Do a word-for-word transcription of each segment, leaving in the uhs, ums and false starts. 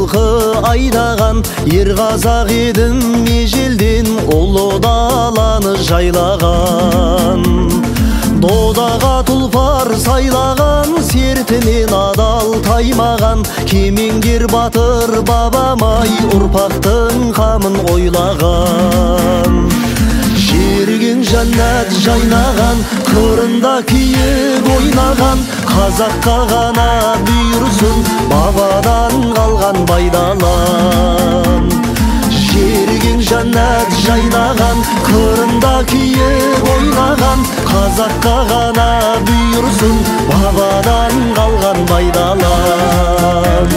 жылқы айдаған, ер қазақ едім ежелден ұлы даланы жайлаған. Додаға тұлпар сайлаған, сертінен адал таймаған, кемеңгер батыр бабамай ұрпақтың қамын ойлаған. Жерген жәннат жайнаған, қырында киік ойнаған, қазаққа ғана бұйырсын бабадан қалған байдалан. Жерген жәннат жайнаған, қырында киік ойнаған, қазаққа ғана бұйырсын бабадан қалған байдалан.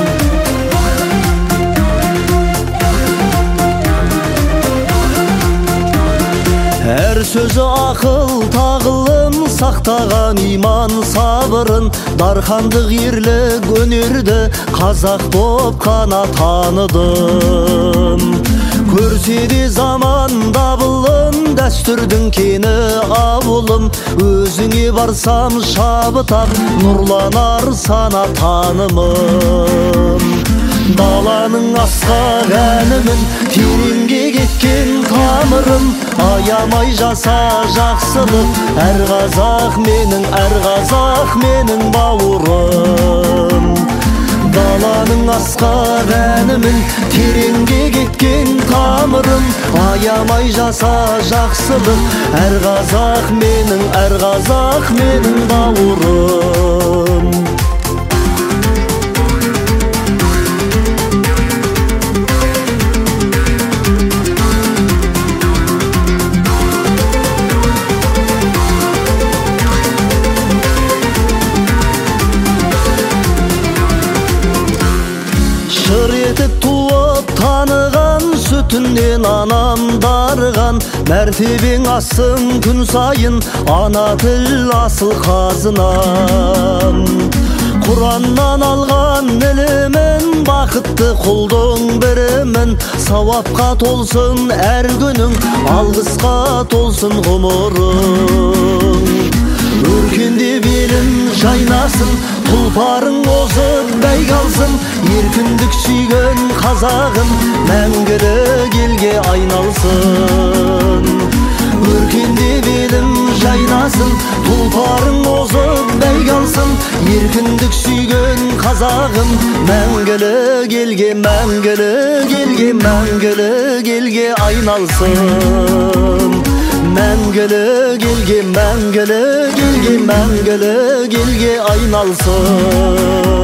Әр сөзі ақыл тағылым, сақтаған иман сабырын, дархандық ерлік өнерді қазақ боп қана таныдым. Көрсе де заман дабылын, дәстүрдің кені ауылым, өзіңе барсам шабытап нұрланар сана танымым. Даланың асқақ әнімін, тереңге кеткен тамырым, аямай жаса жақсылық, әр қазақ менің, әр қазақ менің бауырым. Даланың асқақ әнімін, тереңге кеткен тамырым, аямай жаса жақсылық, әр қазақ менің, әр қазақ менің бауырым. Шыр етіп туып таныған, сүтінен анам дарыған, мәртебең асын күн сайын, ана тіл асыл қазынам. Құраннан алған ілімін, бақытты құлдың бірімін, сауапқа толсын әр күнің, алғысқа толсын ғұмырың. Өркенде белін жайнасын, тұлпарың озып бәйге алсын, еркіндік сүйген қазағым мәңгілік елге айналсын. Өркенде белім жайнасын, тұлпарың озып бәйге алсын, еркіндік сүйген қазағым мәңгілік елге, мәңгілік елге, мәңгілік елге айналсын. Мәңгілік елге, мәңгілік елге, мәңгілік елге айналсын.